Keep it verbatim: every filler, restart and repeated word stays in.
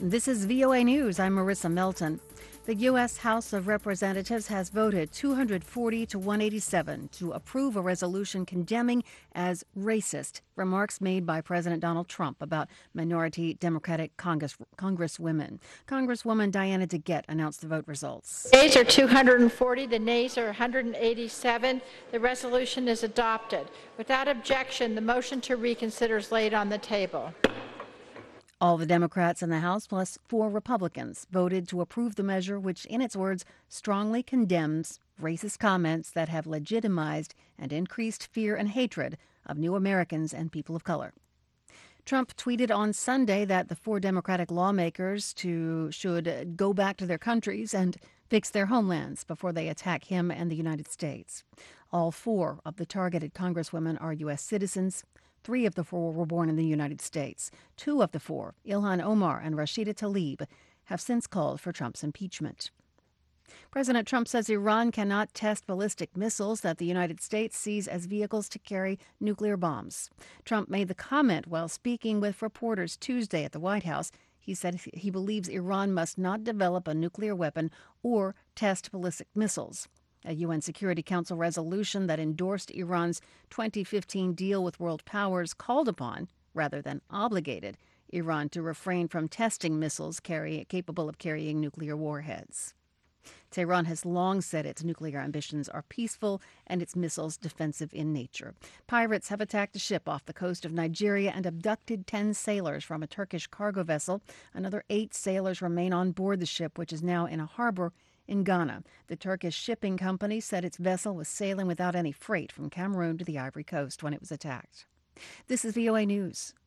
This is V O A News. I'm Marissa Melton. The U S. House of Representatives has voted two hundred forty to one eighty-seven to approve a resolution condemning as racist remarks made by President Donald Trump about minority Democratic Congress, Congresswomen. Congresswoman Diana DeGette announced the vote results. The ayes are two hundred forty, the nays are one hundred eighty-seven. The resolution is adopted. Without objection, the motion to reconsider is laid on the table. All the Democrats in the House, plus four Republicans, voted to approve the measure, which, in its words, strongly condemns racist comments that have legitimized and increased fear and hatred of new Americans and people of color. Trump tweeted on Sunday that the four Democratic lawmakers to, should go back to their countries and fix their homelands before they attack him and the United States. All four of the targeted Congresswomen are U S citizens. Three of the four were born in the United States. Two of the four, Ilhan Omar and Rashida Tlaib, have since called for Trump's impeachment. President Trump says Iran cannot test ballistic missiles that the United States sees as vehicles to carry nuclear bombs. Trump made the comment while speaking with reporters Tuesday at the White House. He said he believes Iran must not develop a nuclear weapon or test ballistic missiles. A U N Security Council resolution that endorsed Iran's twenty fifteen deal with world powers called upon, rather than obligated, Iran to refrain from testing missiles carry, capable of carrying nuclear warheads. Tehran has long said its nuclear ambitions are peaceful and its missiles defensive in nature. Pirates have attacked a ship off the coast of Nigeria and abducted ten sailors from a Turkish cargo vessel. Another eight sailors remain on board the ship, which is now in a harbor in Ghana. The Turkish shipping company said its vessel was sailing without any freight from Cameroon to the Ivory Coast when it was attacked. This is V O A News.